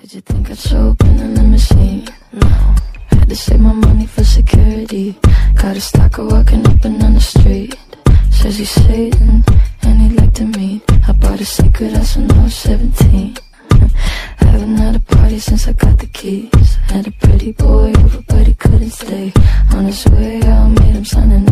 Did you think I'd show up in a limousine? No. Had to save my money for security. Got a stalker walking up and down the street. Says he's Satan and he'd like to meet. I bought a secret house when I was 17. Haven't had a party since I got the keys. Had a pretty boy over but he couldn't stay. On his way out, made him sign an